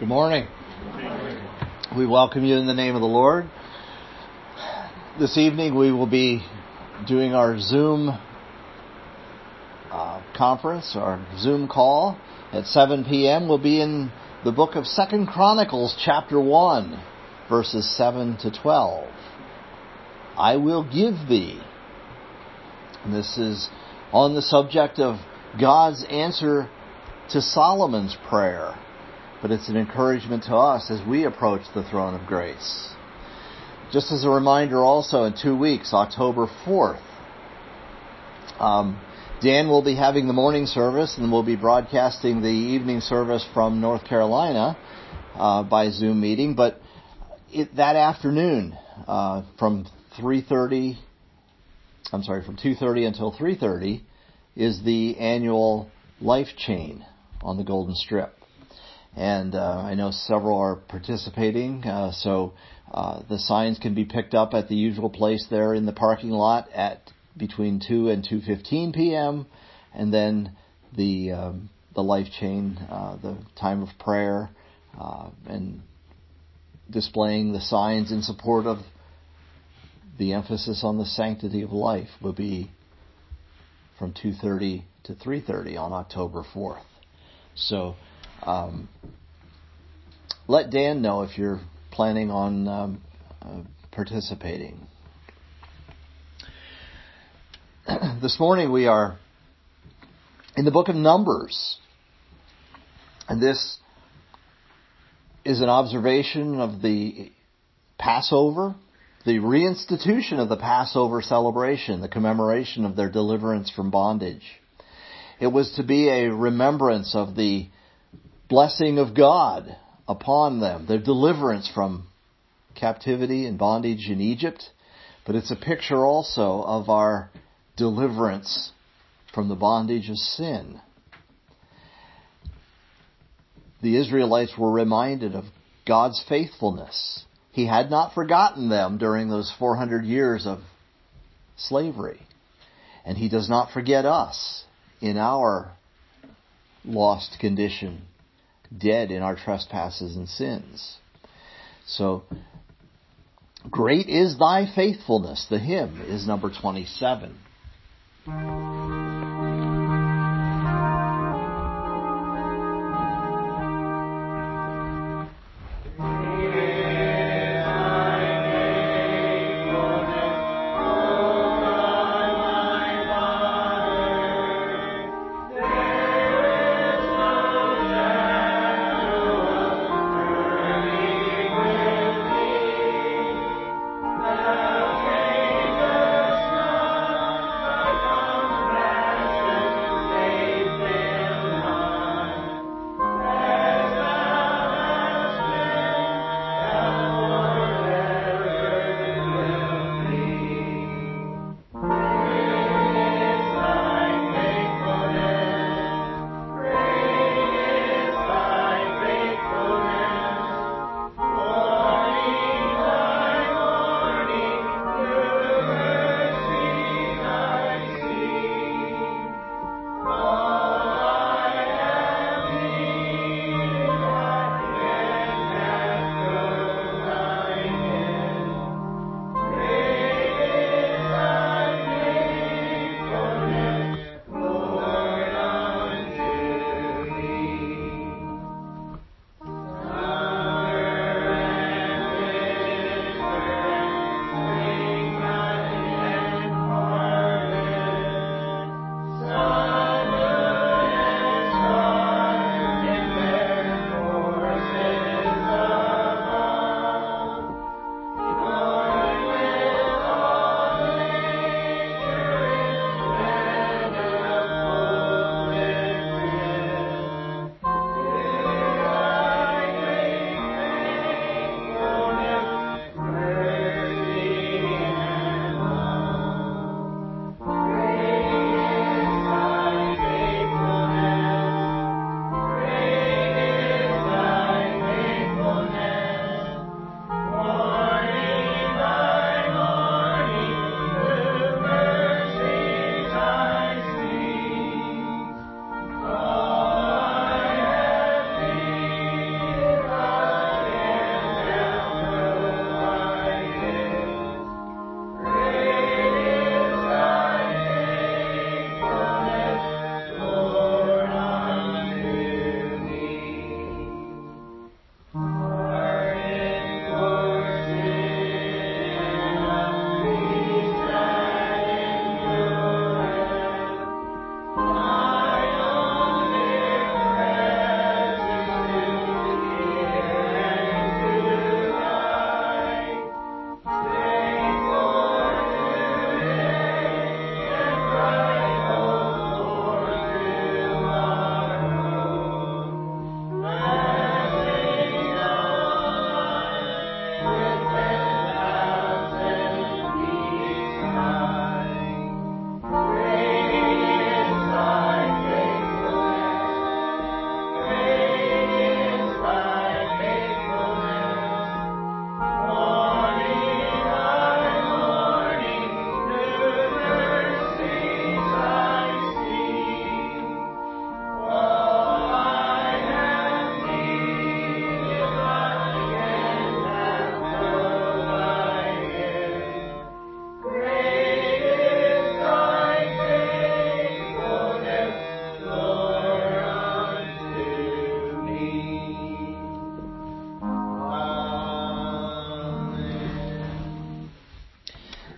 Good morning. We welcome you in the name of the Lord. This evening we will be doing our Zoom conference, our Zoom call at 7 p.m. We'll be in the book of 2 Chronicles chapter 1, verses 7 to 12. I will give thee. And this is on the subject of God's answer to Solomon's prayer. But it's an encouragement to us as we approach the throne of grace. Just as a reminder also, in 2 weeks, October 4th, Dan will be having the morning service and we'll be broadcasting the evening service from North Carolina by Zoom meeting. But that afternoon, from 2:30 until 3:30, is the annual Life Chain on the Golden Strip. And I know several are participating, so the signs can be picked up at the usual place there in the parking lot at between 2 and 2:15 p.m. And then the Life Chain, the time of prayer, and displaying the signs in support of the emphasis on the sanctity of life will be from 2:30 to 3:30 on October 4th. So let Dan know if you're planning on participating. This morning we are in the book of Numbers. And this is an observation of the Passover, the reinstitution of the Passover celebration, the commemoration of their deliverance from bondage. It was to be a remembrance of the blessing of God upon them, their deliverance from captivity and bondage in Egypt. But it's a picture also of our deliverance from the bondage of sin. The Israelites were reminded of God's faithfulness. He had not forgotten them during those 400 years of slavery. And He does not forget us in our lost condition, dead in our trespasses and sins. So, great is thy faithfulness. The hymn is number 27.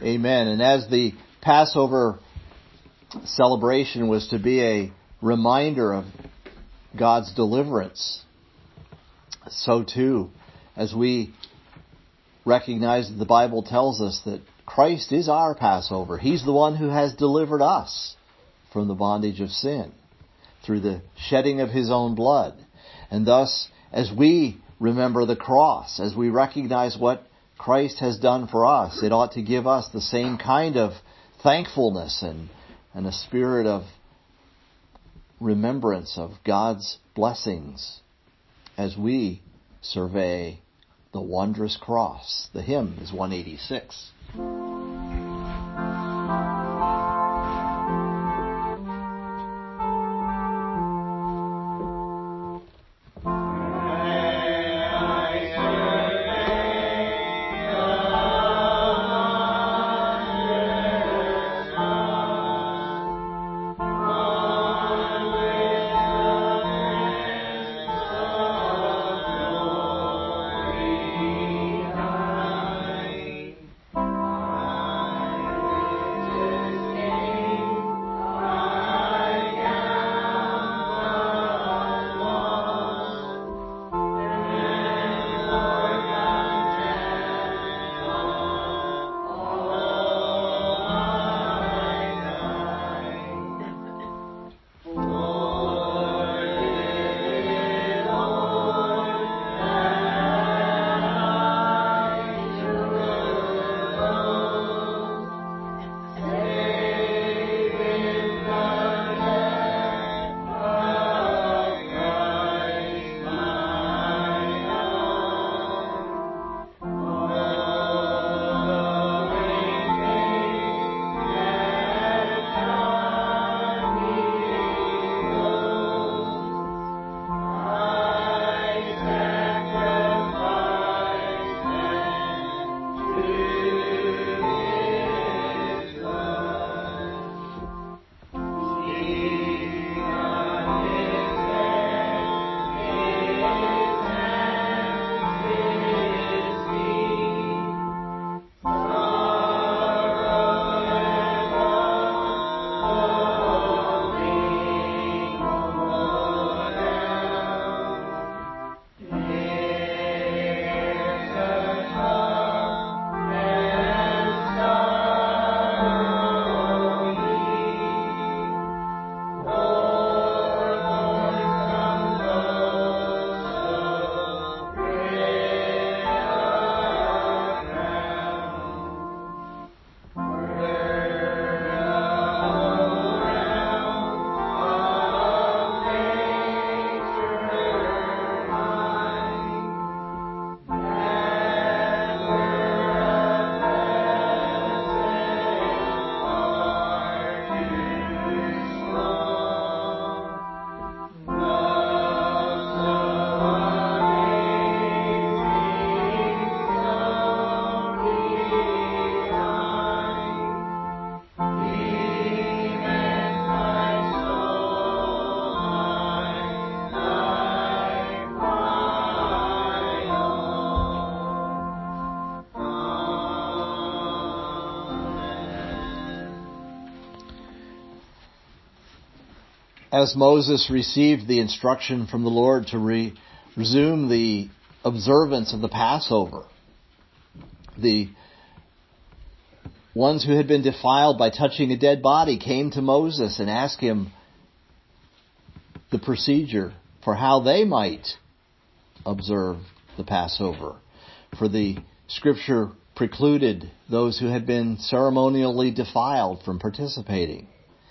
Amen. And as the Passover celebration was to be a reminder of God's deliverance, so too, as we recognize that the Bible tells us that Christ is our Passover. He's the one who has delivered us from the bondage of sin through the shedding of His own blood. And thus, as we remember the cross, as we recognize what Christ has done for us, it ought to give us the same kind of thankfulness and a spirit of remembrance of God's blessings as we survey the wondrous cross. The hymn is 186. As Moses received the instruction from the Lord to resume the observance of the Passover, the ones who had been defiled by touching a dead body came to Moses and asked him the procedure for how they might observe the Passover. For the Scripture precluded those who had been ceremonially defiled from participating.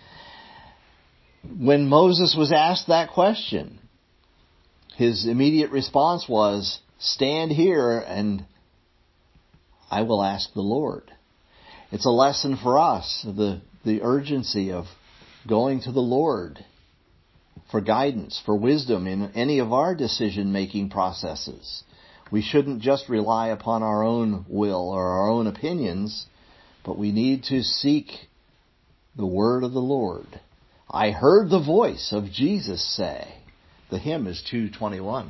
When Moses was asked that question, his immediate response was, "Stand here and I will ask the Lord." It's a lesson for us, the urgency of going to the Lord for guidance, for wisdom in any of our decision-making processes. We shouldn't just rely upon our own will or our own opinions, but we need to seek the word of the Lord. I heard the voice of Jesus say. The hymn is 221.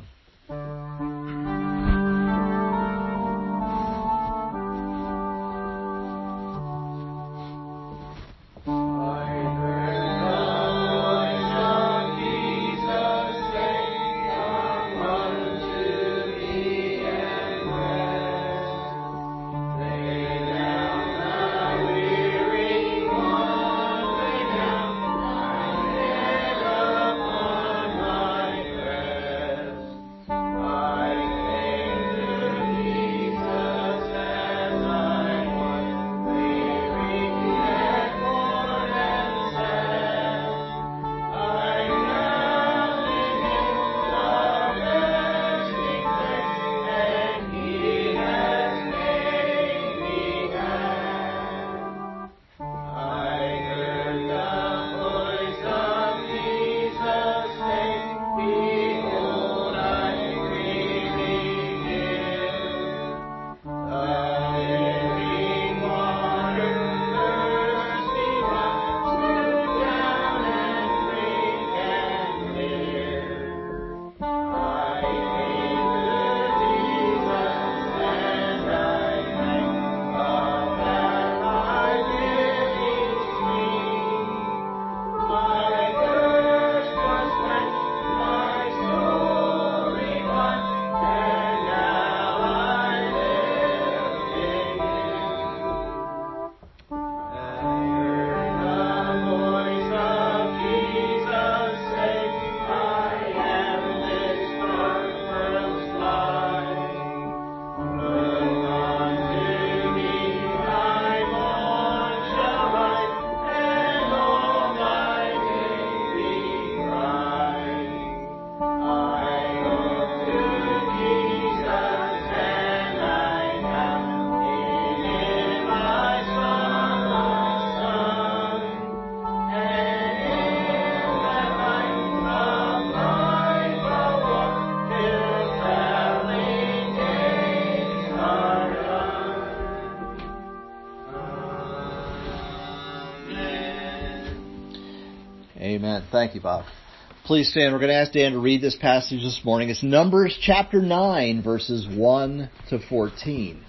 Amen. Thank you, Bob. Please stand. We're going to ask Dan to read this passage this morning. It's Numbers chapter 9, verses 1 to 14.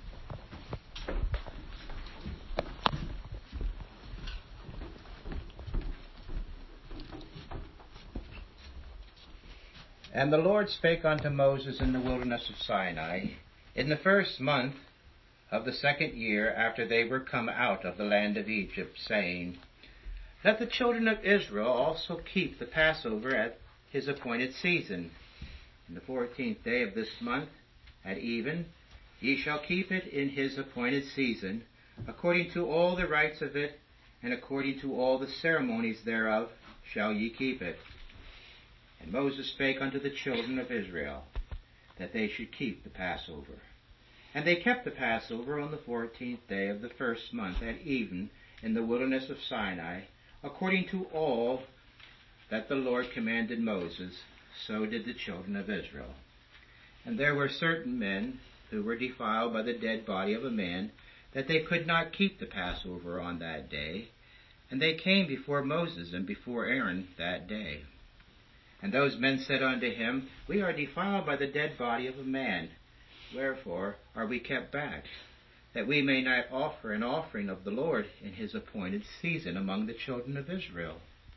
And the Lord spake unto Moses in the wilderness of Sinai, in the first month of the 2nd year after they were come out of the land of Egypt, saying, Let the children of Israel also keep the Passover at his appointed season. In the 14th day of this month, at even, ye shall keep it in his appointed season, according to all the rites of it, and according to all the ceremonies thereof shall ye keep it. And Moses spake unto the children of Israel, that they should keep the Passover. And they kept the Passover on the 14th day of the first month at even in the wilderness of Sinai, according to all that the Lord commanded Moses, so did the children of Israel. And there were certain men who were defiled by the dead body of a man, that they could not keep the Passover on that day. And they came before Moses and before Aaron that day. And those men said unto him, We are defiled by the dead body of a man. Wherefore are we kept back, that we may not offer an offering of the Lord in his appointed season among the children of Israel?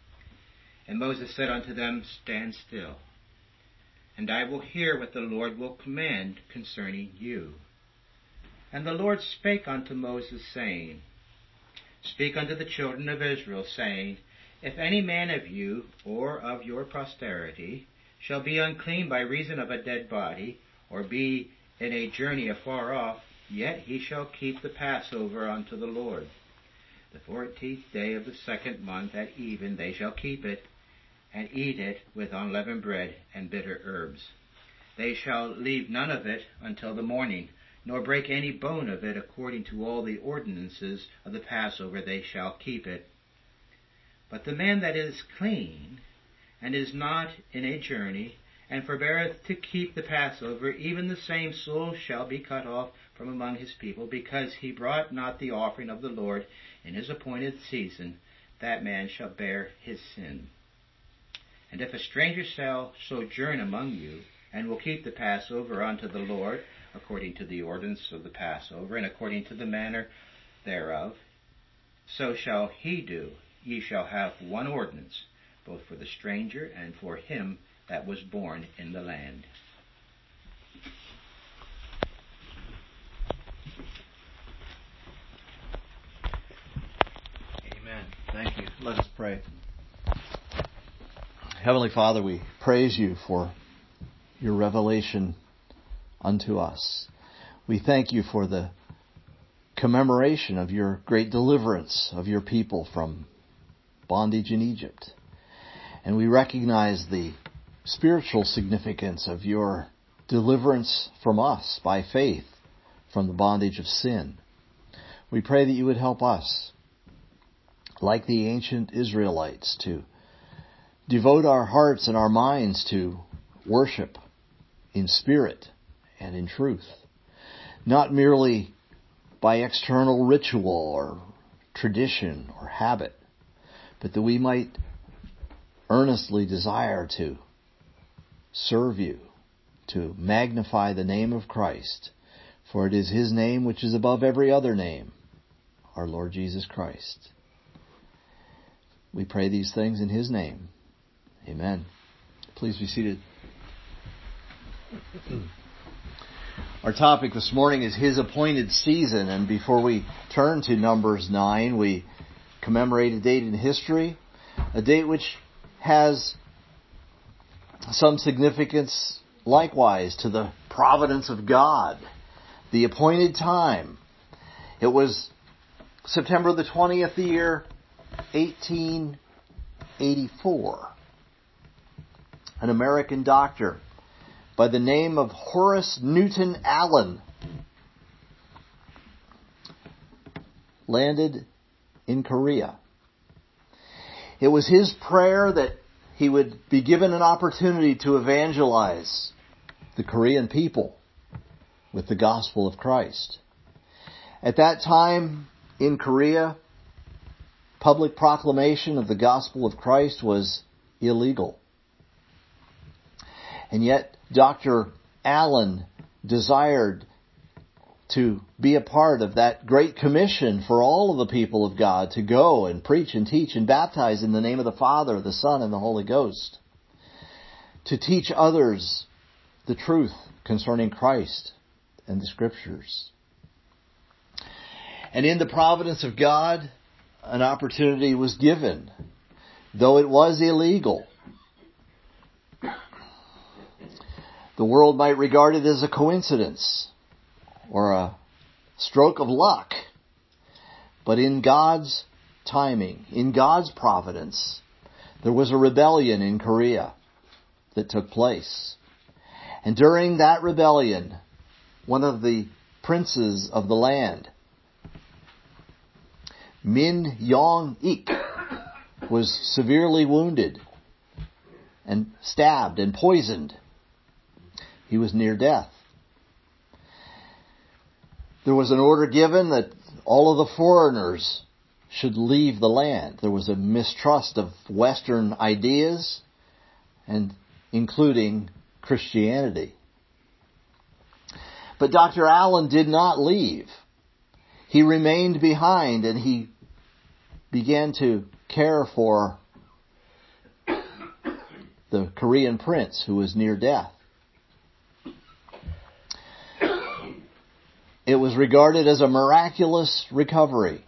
And Moses said unto them, Stand still, and I will hear what the Lord will command concerning you. And the Lord spake unto Moses, saying, Speak unto the children of Israel, saying, If any man of you, or of your posterity, shall be unclean by reason of a dead body, or be in a journey afar off, yet he shall keep the Passover unto the Lord. The 14th day of the 2nd month at even they shall keep it, and eat it with unleavened bread and bitter herbs. They shall leave none of it until the morning, nor break any bone of it. According to all the ordinances of the Passover they shall keep it. But the man that is clean, and is not in a journey, and forbeareth to keep the Passover, even the same soul shall be cut off from among his people, because he brought not the offering of the Lord in his appointed season. That man shall bear his sin. And if a stranger shall sojourn among you, and will keep the Passover unto the Lord, according to the ordinance of the Passover, and according to the manner thereof, so shall he do. Ye shall have one ordinance, both for the stranger and for him that was born in the land. Amen. Thank you. Let us pray. Heavenly Father, we praise you for your revelation unto us. We thank you for the commemoration of your great deliverance of your people from bondage in Egypt. And we recognize the spiritual significance of your deliverance from us by faith from the bondage of sin. We pray that you would help us, like the ancient Israelites, to devote our hearts and our minds to worship in spirit and in truth, not merely by external ritual or tradition or habit, but that we might earnestly desire to serve you, to magnify the name of Christ, for it is his name which is above every other name, our Lord Jesus Christ. We pray these things in his name. Amen. Please be seated. Our topic this morning is his appointed season, and before we turn to Numbers 9, we commemorate a date in history, a date which has some significance likewise to the providence of God, the appointed time. It was September the 20th, the year 1884. An American doctor by the name of Horace Newton Allen landed in Korea. It was his prayer that he would be given an opportunity to evangelize the Korean people with the gospel of Christ. At that time in Korea, public proclamation of the gospel of Christ was illegal. And yet Dr. Allen desired to be a part of that great commission for all of the people of God to go and preach and teach and baptize in the name of the Father, the Son, and the Holy Ghost. To teach others the truth concerning Christ and the Scriptures. And in the providence of God, an opportunity was given, though it was illegal. The world might regard it as a coincidence or a stroke of luck. But in God's timing, in God's providence, there was a rebellion in Korea that took place. And during that rebellion, one of the princes of the land, Min Yong-ik, was severely wounded and stabbed and poisoned. He was near death. There was an order given that all of the foreigners should leave the land. There was a mistrust of Western ideas, and including Christianity. But Dr. Allen did not leave. He remained behind, and he began to care for the Korean prince who was near death. It was regarded as a miraculous recovery.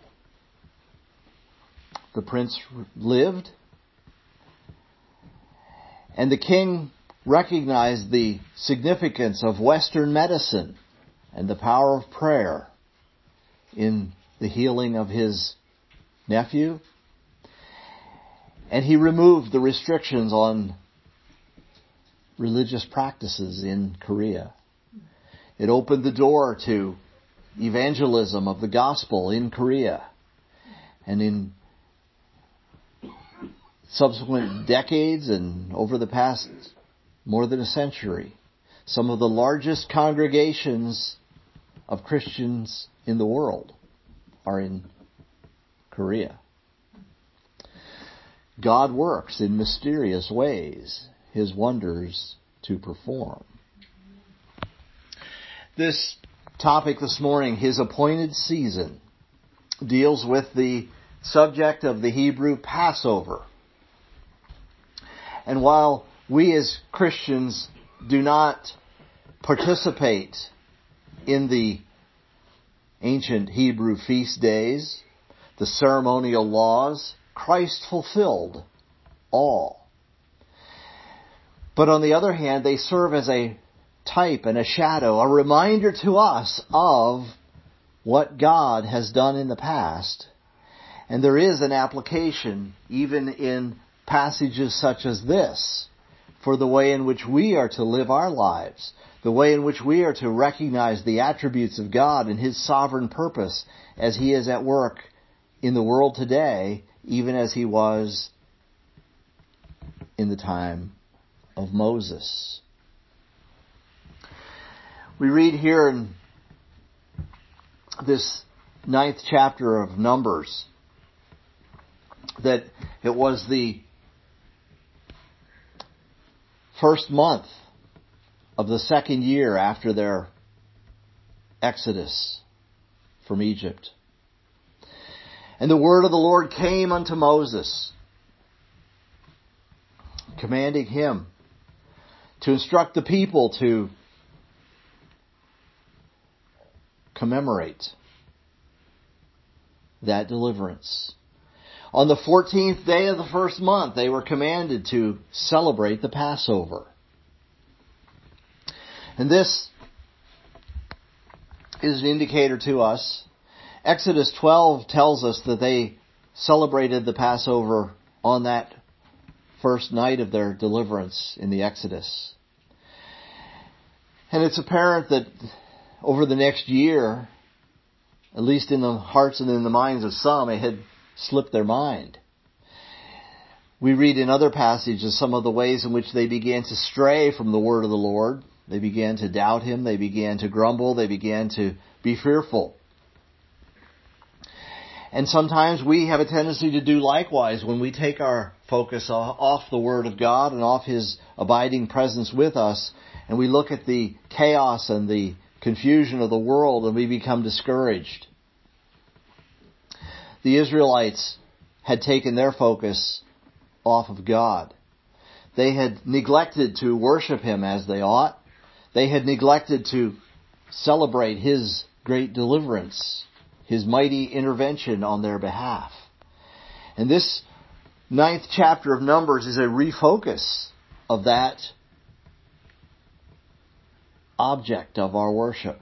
The prince lived, and the king recognized the significance of Western medicine and the power of prayer in the healing of his nephew. And he removed the restrictions on religious practices in Korea. It opened the door to evangelism of the gospel in Korea. And in subsequent decades and over the past more than a century, some of the largest congregations of Christians in the world are in Korea. God works in mysterious ways His wonders to perform. This topic this morning, His appointed season, deals with the subject of the Hebrew Passover. And while we as Christians do not participate in the ancient Hebrew feast days, the ceremonial laws, Christ fulfilled all. But on the other hand, they serve as a type and a shadow, a reminder to us of what God has done in the past. And there is an application, even in passages such as this, for the way in which we are to live our lives, the way in which we are to recognize the attributes of God and His sovereign purpose as He is at work in the world today, even as He was in the time of Moses. We read here in this 9th chapter of Numbers that it was the first month of the second year after their exodus from Egypt. And the word of the Lord came unto Moses, commanding him to instruct the people to commemorate that deliverance. On the 14th day of the first month, they were commanded to celebrate the Passover. And this is an indicator to us. Exodus 12 tells us that they celebrated the Passover on that first night of their deliverance in the Exodus. And it's apparent that over the next year, at least in the hearts and in the minds of some, it had slipped their mind. We read in other passages some of the ways in which they began to stray from the word of the Lord. They began to doubt Him. They began to grumble. They began to be fearful. And sometimes we have a tendency to do likewise when we take our focus off the Word of God and off His abiding presence with us, and we look at the chaos and the confusion of the world, and we become discouraged. The Israelites had taken their focus off of God. They had neglected to worship Him as they ought. They had neglected to celebrate His great deliverance, His mighty intervention on their behalf. And this 9th chapter of Numbers is a refocus of that object of our worship.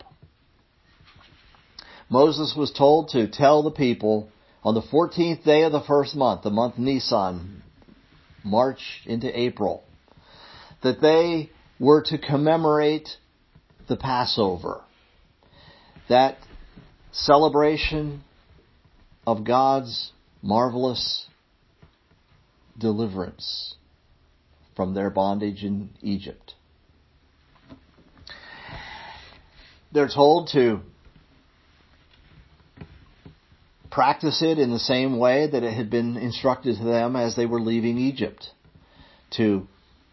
Moses was told to tell the people on the 14th day of the first month, the month Nisan, March into April, that they were to commemorate the Passover, that celebration of God's marvelous deliverance from their bondage in Egypt. They're told to practice it in the same way that it had been instructed to them as they were leaving Egypt, to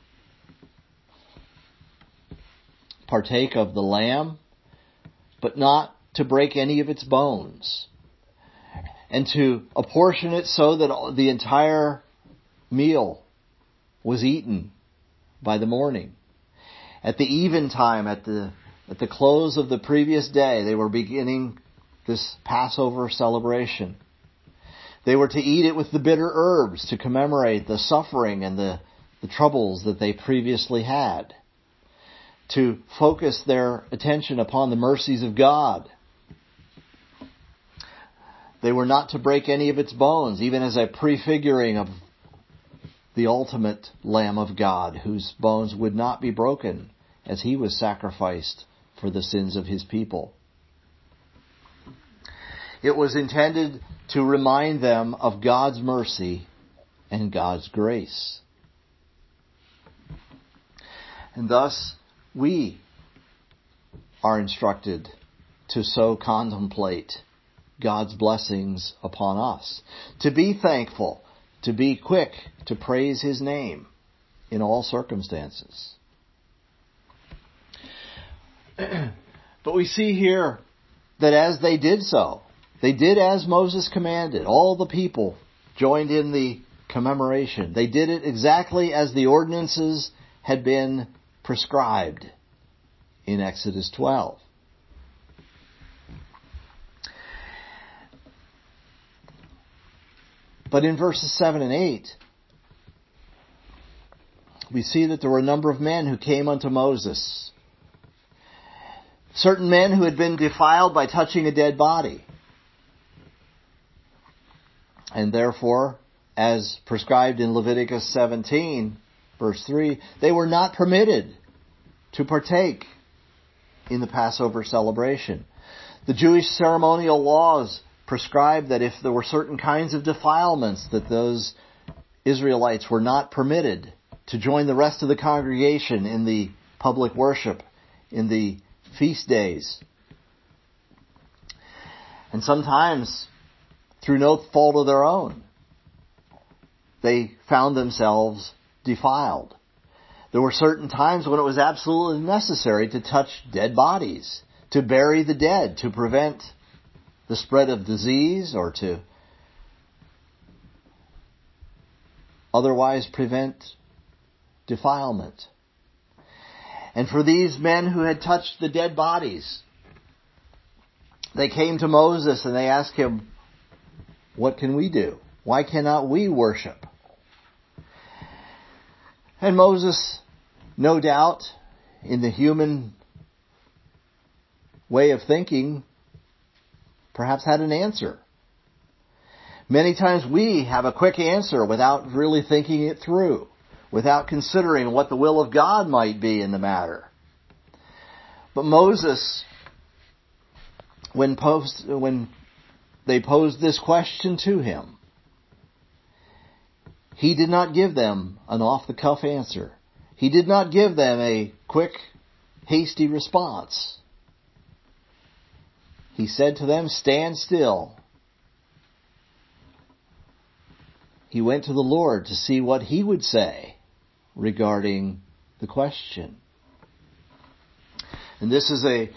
partake of the lamb, but not to break any of its bones, and to apportion it so that the entire meal was eaten by the morning. At the eventime, at the close of the previous day, they were beginning this Passover celebration. They were to eat it with the bitter herbs to commemorate the suffering and the troubles that they previously had, to focus their attention upon the mercies of God. They were not to break any of its bones, even as a prefiguring of the ultimate Lamb of God, whose bones would not be broken as He was sacrificed for the sins of His people. It was intended to remind them of God's mercy and God's grace. And thus, we are instructed to so contemplate God's blessings upon us, to be thankful, to be quick to praise His name in all circumstances. But we see here that as they did so, they did as Moses commanded. All the people joined in the commemoration. They did it exactly as the ordinances had been prescribed in Exodus 12. But in verses 7 and 8, we see that there were a number of men who came unto Moses. Certain men who had been defiled by touching a dead body. And therefore, as prescribed in Leviticus 17, verse 3, they were not permitted to partake in the Passover celebration. The Jewish ceremonial laws prescribed that if there were certain kinds of defilements, that those Israelites were not permitted to join the rest of the congregation in the public worship, in the feast days. And sometimes, through no fault of their own, they found themselves defiled. There were certain times when it was absolutely necessary to touch dead bodies, to bury the dead, to prevent the spread of disease or to otherwise prevent defilement. And for these men who had touched the dead bodies, they came to Moses and they asked him, "What can we do? Why cannot we worship?" And Moses, no doubt, in the human way of thinking, perhaps had an answer. Many times we have a quick answer without really thinking it through, without considering what the will of God might be in the matter. But Moses, when they posed this question to him, he did not give them an off-the-cuff answer. He did not give them a quick, hasty response. He said to them, "Stand still he went to the Lord to see what he would say regarding the question. And this is a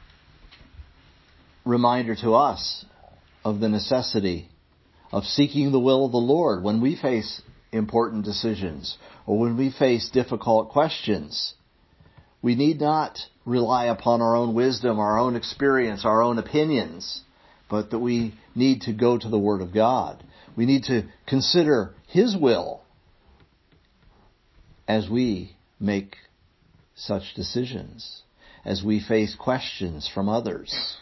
reminder to us of the necessity of seeking the will of the Lord when we face important decisions or when we face difficult questions. We need not rely upon our own wisdom, our own experience, our own opinions, but that we need to go to the Word of God. We need to consider His will as we make such decisions, as we face questions from others.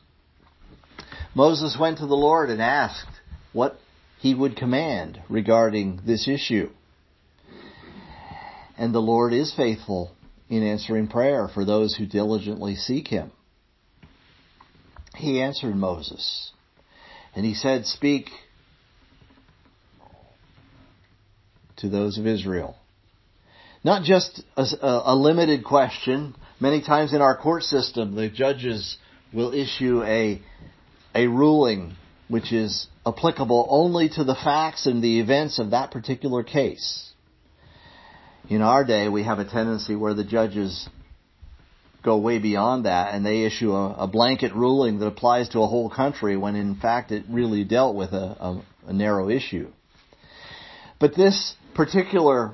Moses went to the Lord and asked what he would command regarding this issue. And the Lord is faithful in answering prayer for those who diligently seek Him. He answered Moses, and he said, "Speak to those of Israel." Not just a limited question. Many times in our court system, the judges will issue a ruling which is applicable only to the facts and the events of that particular case. In our day, we have a tendency where the judges go way beyond that and they issue a blanket ruling that applies to a whole country when in fact it really dealt with a narrow issue. But this particular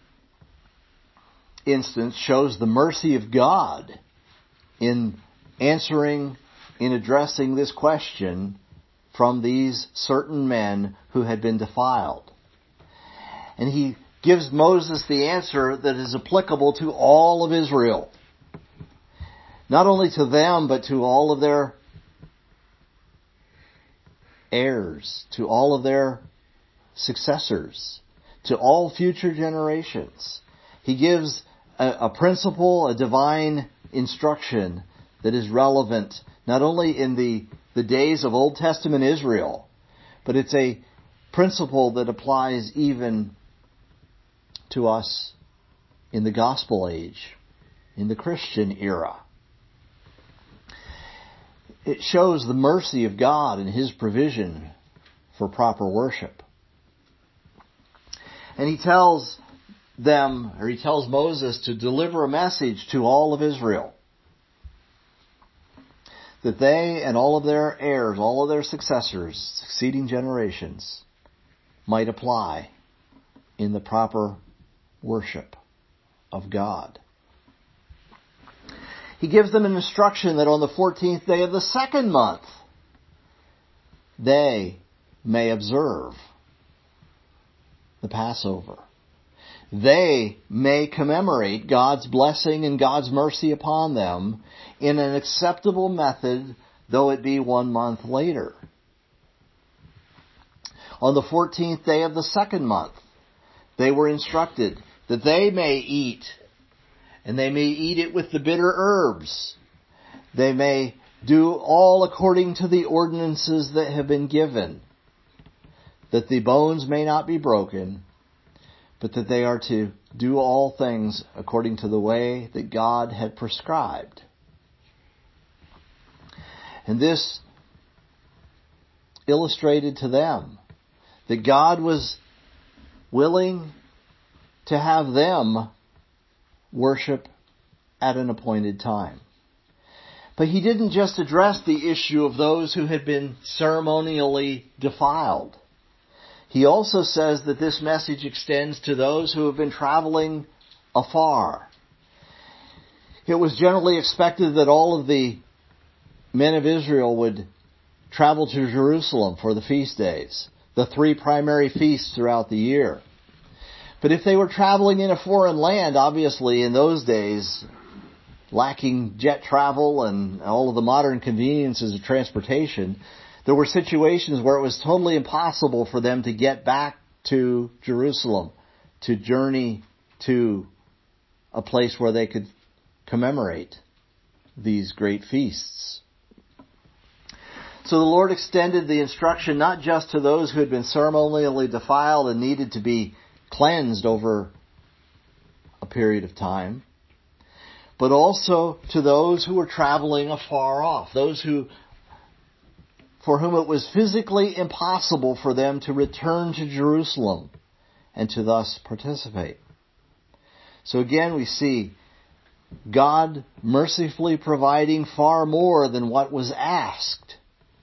instance shows the mercy of God in answering, in addressing this question from these certain men who had been defiled. And He gives Moses the answer that is applicable to all of Israel. Not only to them, but to all of their heirs, to all of their successors, to all future generations. He gives a principle, a divine instruction that is relevant not only in the days of Old Testament Israel, but it's a principle that applies even to us in the gospel age, in the Christian era. It shows the mercy of God and His provision for proper worship. And He tells Moses to deliver a message to all of Israel, that they and all of their heirs, all of their successors, succeeding generations, might apply in the proper worship of God. He gives them an instruction that on the 14th day of the second month, they may observe the Passover. They may commemorate God's blessing and God's mercy upon them in an acceptable method, though it be 1 month later. On the 14th day of the second month, they were instructed that they may eat, and they may eat it with the bitter herbs. They may do all according to the ordinances that have been given, that the bones may not be broken, but that they are to do all things according to the way that God had prescribed. And this illustrated to them that God was willing to have them worship at an appointed time. But He didn't just address the issue of those who had been ceremonially defiled. He also says that this message extends to those who have been traveling afar. It was generally expected that all of the men of Israel would travel to Jerusalem for the feast days, the 3 primary feasts throughout the year. But if they were traveling in a foreign land, obviously in those days, lacking jet travel and all of the modern conveniences of transportation, there were situations where it was totally impossible for them to get back to Jerusalem, to journey to a place where they could commemorate these great feasts. So the Lord extended the instruction not just to those who had been ceremonially defiled and needed to be cleansed over a period of time, but also to those who were traveling afar off, those who for whom it was physically impossible for them to return to Jerusalem and to thus participate. So again, we see God mercifully providing far more than what was asked.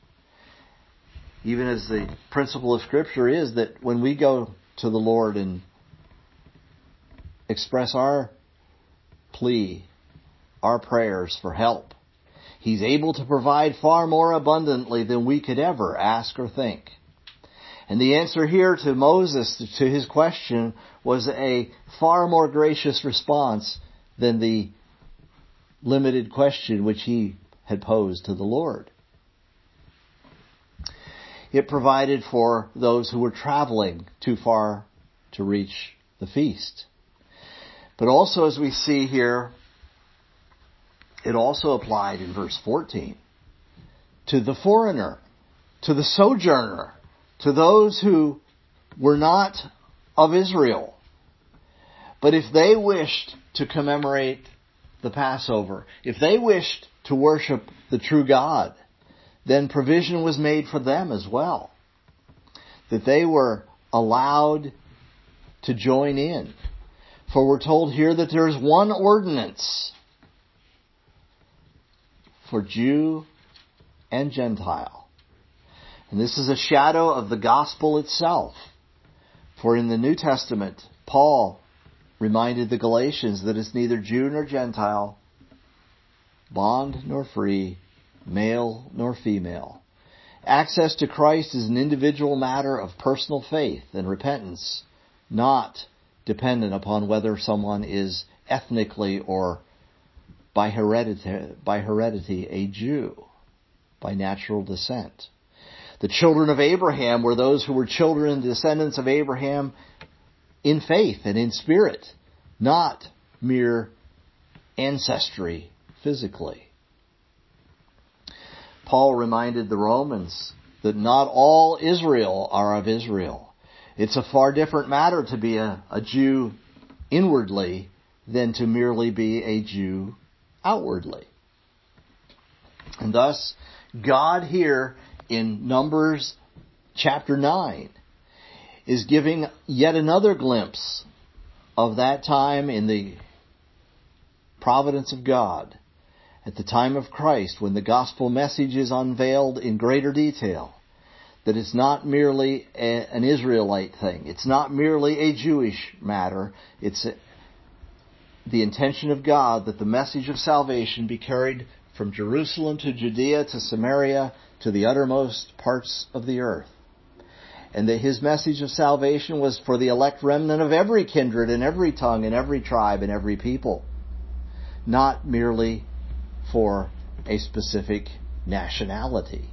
Even as the principle of Scripture is that when we go to the Lord and express our plea, our prayers for help, He's able to provide far more abundantly than we could ever ask or think. And the answer here to Moses, to his question, was a far more gracious response than the limited question which he had posed to the Lord. It provided for those who were traveling too far to reach the feast. But also, as we see here, it also applied in verse 14 to the foreigner, to the sojourner, to those who were not of Israel. But if they wished to commemorate the Passover, if they wished to worship the true God, then provision was made for them as well. That they were allowed to join in. For we're told here that there is one ordinance for Jew and Gentile. And this is a shadow of the gospel itself. For in the New Testament, Paul reminded the Galatians that it's neither Jew nor Gentile, bond nor free, male nor female. Access to Christ is an individual matter of personal faith and repentance, not dependent upon whether someone is ethnically or by heredity a Jew, by natural descent. The children of Abraham were those who were children and descendants of Abraham in faith and in spirit, not mere ancestry physically. Paul reminded the Romans that not all Israel are of Israel. It's a far different matter to be a Jew inwardly than to merely be a Jew outwardly. And thus, God here in Numbers chapter 9 is giving yet another glimpse of that time in the providence of God at the time of Christ, when the gospel message is unveiled in greater detail. That it's not merely an Israelite thing. It's not merely a Jewish matter. It's the intention of God that the message of salvation be carried from Jerusalem to Judea to Samaria to the uttermost parts of the earth. And that His message of salvation was for the elect remnant of every kindred and every tongue and every tribe and every people. Not merely for a specific nationality.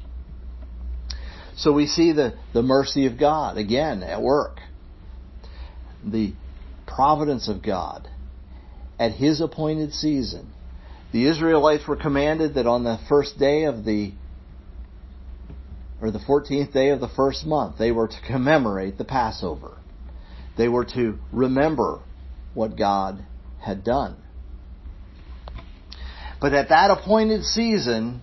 So we see the mercy of God again at work. The providence of God at His appointed season. The Israelites were commanded that on the first day of the 14th day of the first month, they were to commemorate the Passover. They were to remember what God had done. But at that appointed season,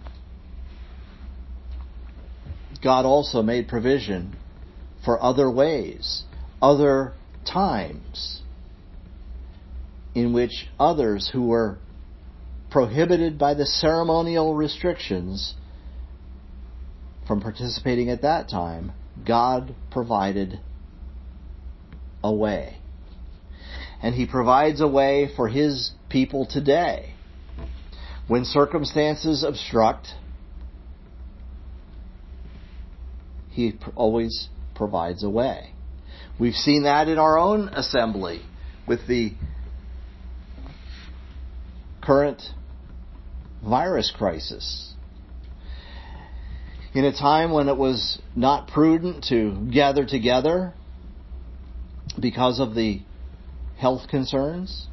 God also made provision for other ways, other times, in which others who were prohibited by the ceremonial restrictions from participating at that time, God provided a way. And He provides a way for His people today. When circumstances obstruct, He always provides a way. We've seen that in our own assembly with the current virus crisis. In a time when it was not prudent to gather together because of the health concerns,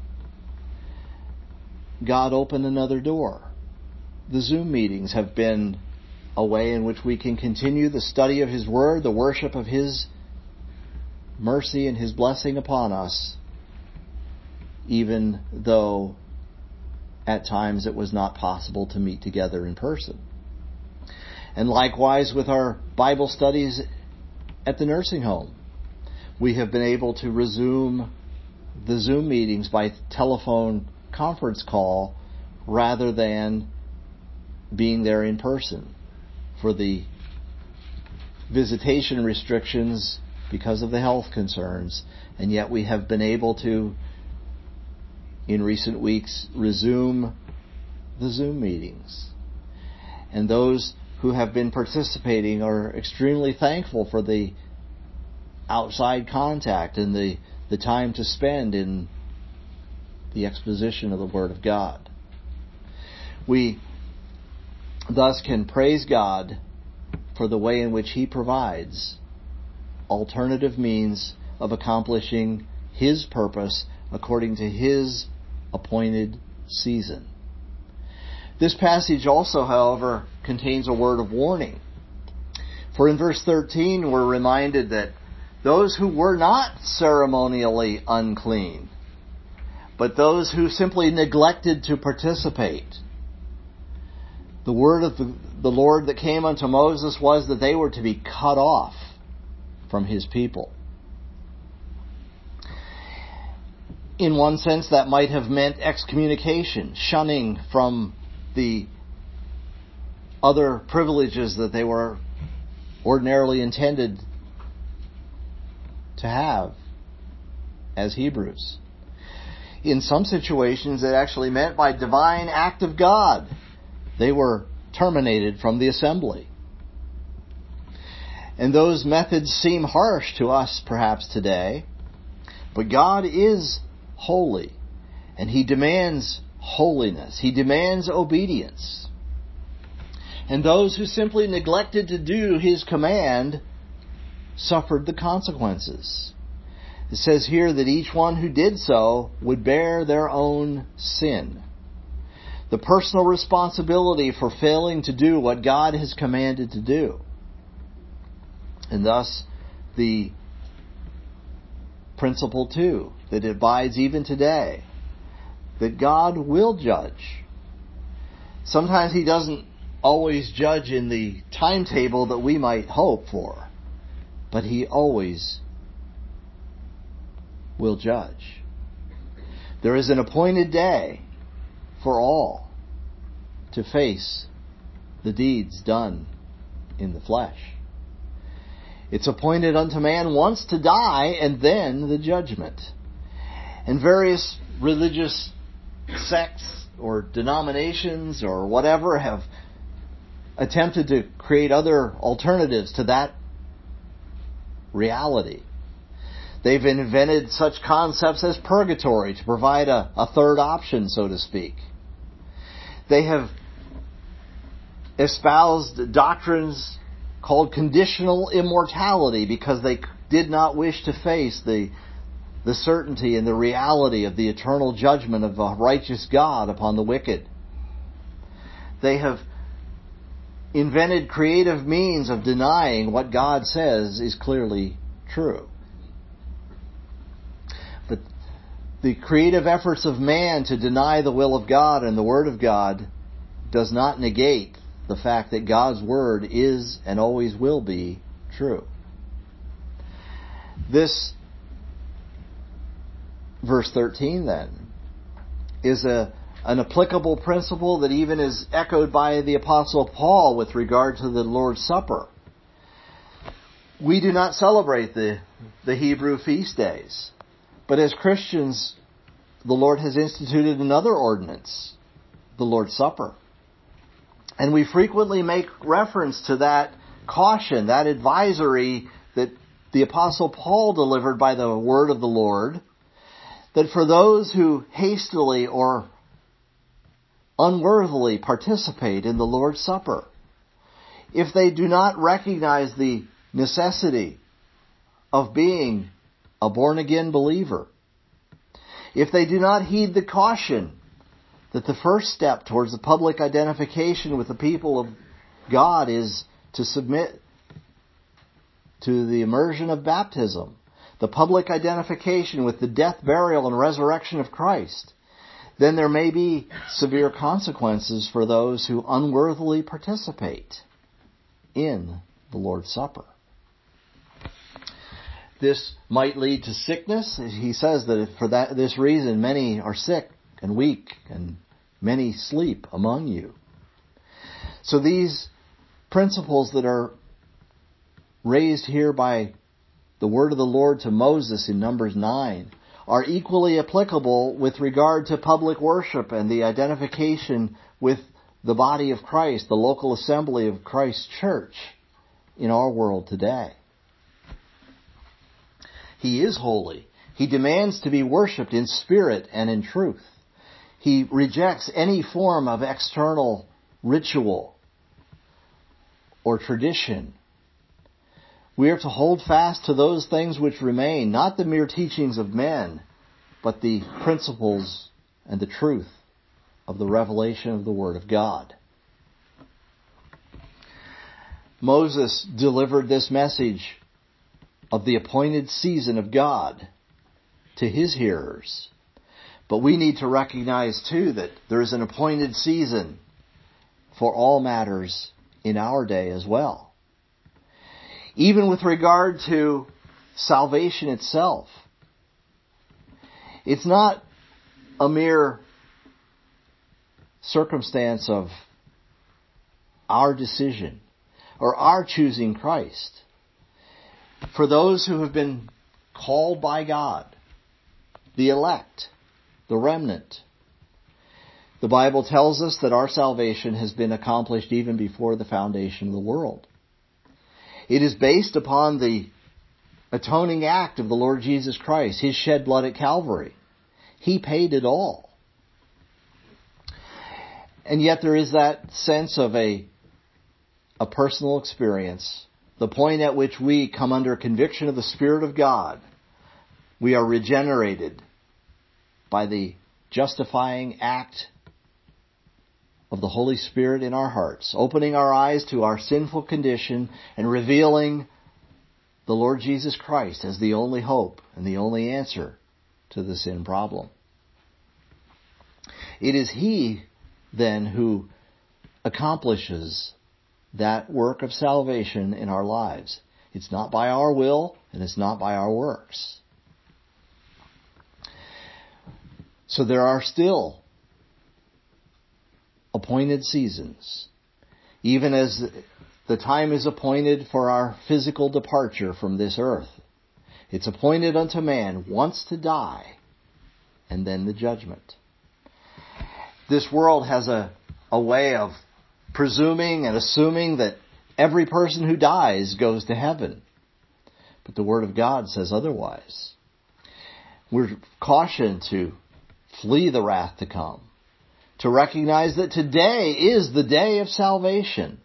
God opened another door. The Zoom meetings have been a way in which we can continue the study of His Word, the worship of His mercy and His blessing upon us, even though at times it was not possible to meet together in person. And likewise with our Bible studies at the nursing home. We have been able to resume the Zoom meetings by telephone conference call rather than being there in person for the visitation restrictions because of the health concerns. And yet we have been able to, in recent weeks, resume the Zoom meetings. And those who have been participating are extremely thankful for the outside contact and the time to spend in the exposition of the Word of God. We thus can praise God for the way in which He provides alternative means of accomplishing His purpose according to His appointed season. This passage also, however, contains a word of warning. For in verse 13 we're reminded that those who were not ceremonially unclean, but those who simply neglected to participate, the word of the Lord that came unto Moses was that they were to be cut off from His people. In one sense, that might have meant excommunication, shunning from the other privileges that they were ordinarily intended to have as Hebrews. In some situations, it actually meant by divine act of God, they were terminated from the assembly. And those methods seem harsh to us perhaps today, but God is holy, and He demands holiness. He demands obedience. And those who simply neglected to do His command suffered the consequences. It says here that each one who did so would bear their own sin. The personal responsibility for failing to do what God has commanded to do. And thus, the principle, too, that abides even today, that God will judge. Sometimes He doesn't always judge in the timetable that we might hope for, but He always will judge. There is an appointed day for all to face the deeds done in the flesh. It's appointed unto man once to die, and then the judgment. And various religious sects or denominations or whatever have attempted to create other alternatives to that reality. They've invented such concepts as purgatory to provide a third option, so to speak. They have espoused doctrines called conditional immortality because they did not wish to face the certainty and the reality of the eternal judgment of a righteous God upon the wicked. They have invented creative means of denying what God says is clearly true. But the creative efforts of man to deny the will of God and the Word of God does not negate the fact that God's Word is and always will be true. This verse 13 then is an applicable principle that even is echoed by the Apostle Paul with regard to the Lord's Supper. We do not celebrate the Hebrew feast days, but as Christians, the Lord has instituted another ordinance, the Lord's Supper. And we frequently make reference to that caution, that advisory that the Apostle Paul delivered by the word of the Lord, that for those who hastily or unworthily participate in the Lord's Supper, if they do not recognize the necessity of being a born-again believer, if they do not heed the caution that the first step towards the public identification with the people of God is to submit to the immersion of baptism, the public identification with the death, burial, and resurrection of Christ, then there may be severe consequences for those who unworthily participate. in the Lord's Supper. This might lead to sickness. He says that for this reason many are sick and weak, and many sleep among you. So these principles that are raised here by the word of the Lord to Moses in Numbers 9 are equally applicable with regard to public worship and the identification with the body of Christ, the local assembly of Christ's church in our world today. He is holy. He demands to be worshipped in spirit and in truth. He rejects any form of external ritual or tradition. We are to hold fast to those things which remain, not the mere teachings of men, but the principles and the truth of the revelation of the Word of God. Moses delivered this message of the appointed season of God to his hearers. But we need to recognize too that there is an appointed season for all matters in our day as well. Even with regard to salvation itself, it's not a mere circumstance of our decision or our choosing Christ. For those who have been called by God, the elect, the remnant, the Bible tells us that our salvation has been accomplished even before the foundation of the world. It is based upon the atoning act of the Lord Jesus Christ, His shed blood at Calvary. He paid it all. And yet there is that sense of a personal experience, the point at which we come under conviction of the Spirit of God. We are regenerated by the justifying act of the Holy Spirit in our hearts, opening our eyes to our sinful condition and revealing the Lord Jesus Christ as the only hope and the only answer to the sin problem. It is He, then, who accomplishes that work of salvation in our lives. It's not by our will and it's not by our works. So there are still appointed seasons, even as the time is appointed for our physical departure from this earth. It's appointed unto man once to die, and then the judgment. This world has a way of presuming and assuming that every person who dies goes to heaven. But the Word of God says otherwise. We're cautioned to flee the wrath to come, to recognize that today is the day of salvation.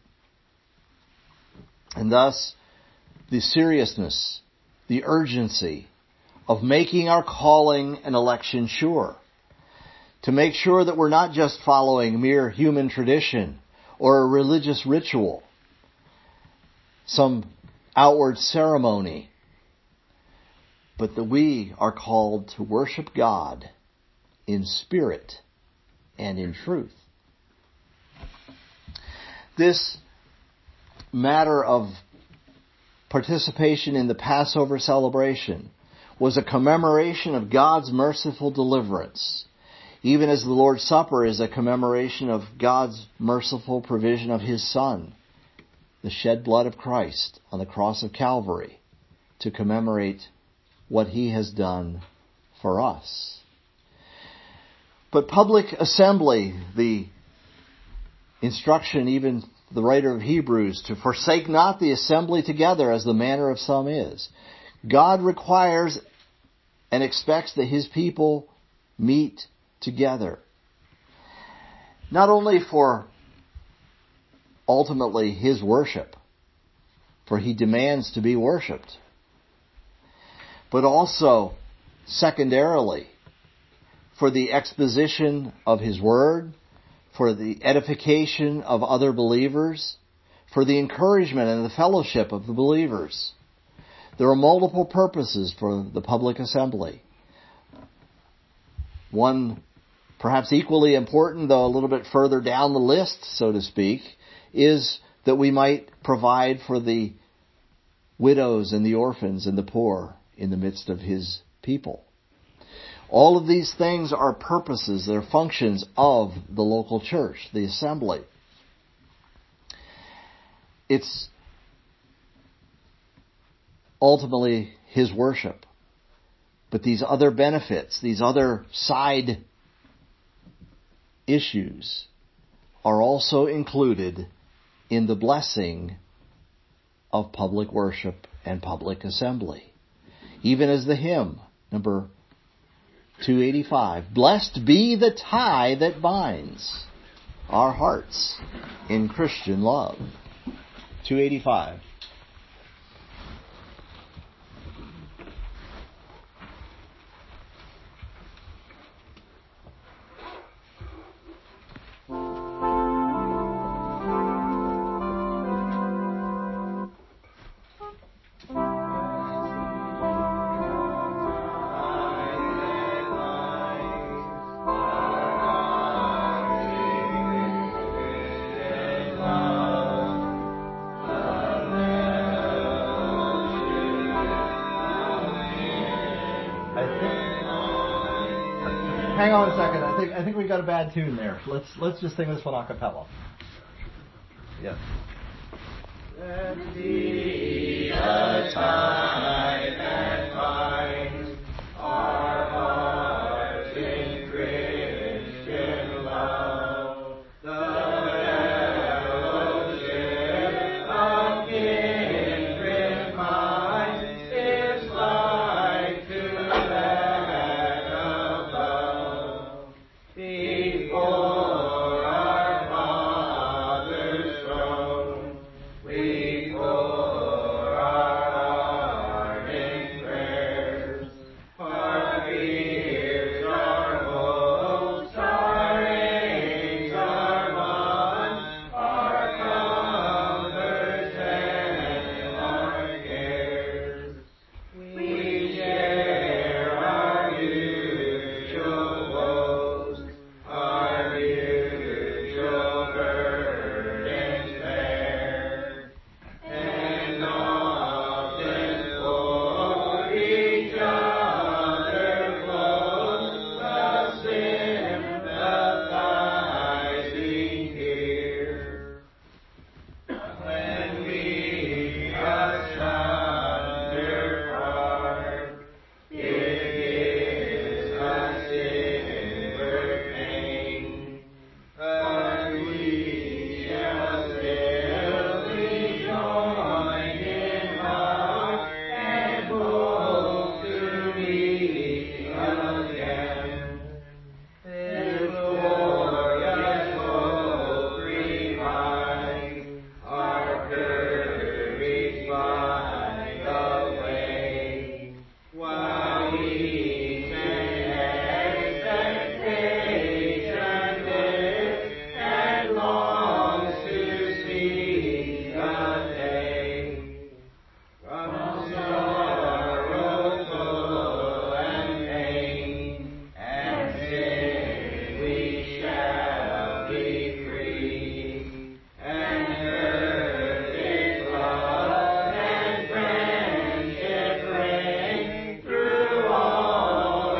And thus, the seriousness, the urgency of making our calling and election sure. To make sure that we're not just following mere human tradition or a religious ritual, some outward ceremony, but that we are called to worship God in spirit and in truth. This matter of participation in the Passover celebration was a commemoration of God's merciful deliverance, even as the Lord's Supper is a commemoration of God's merciful provision of His Son, the shed blood of Christ on the cross of Calvary, to commemorate what He has done for us. But public assembly, the instruction, even the writer of Hebrews, to forsake not the assembly together as the manner of some is. God requires and expects that His people meet together. Not only for ultimately His worship, for He demands to be worshipped, but also secondarily for the exposition of His Word, for the edification of other believers, for the encouragement and the fellowship of the believers. There are multiple purposes for the public assembly. One, perhaps equally important, though a little bit further down the list, so to speak, is that we might provide for the widows and the orphans and the poor in the midst of His people. All of these things are purposes, they're functions of the local church, the assembly. It's ultimately His worship. But these other benefits, these other side issues are also included in the blessing of public worship and public assembly. Even as the hymn, number 285, "Blessed be the tie that binds our hearts in Christian love." 285. Hang on a second. I think we got a bad tune there. Let's just sing this one a cappella. Yes. Let be a tie that binds our hearts in Christian love, the fellowship of kindred minds is like to that above. Before our Father's throne, we pour our ardent prayers, our fears, our hopes, our aims, our wants, our comforts and our cares. We share our usual woes, our usual burdens bear, and often for each other flows the sympathizing tear. When we asunder part, it gives us inward pain, but we shall still rejoin in heart and hope to meet again. This glorious hope revive our courage by the way, while each in expectation lives and longs to see the day. From sorrow, toil, and pain, and sin we shall be free, and perfect love and friendship reign through all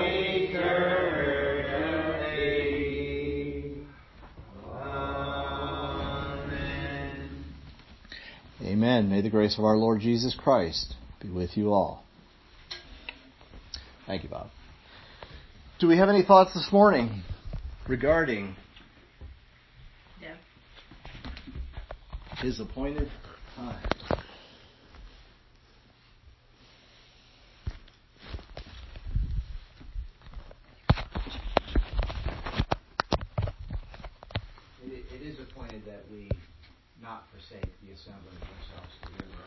eternity. Amen. Amen. May the grace of our Lord Jesus Christ be with you all. Thank you, Bob. Do we have any thoughts this morning regarding His appointed time? It is appointed that we not forsake the assembling of ourselves together.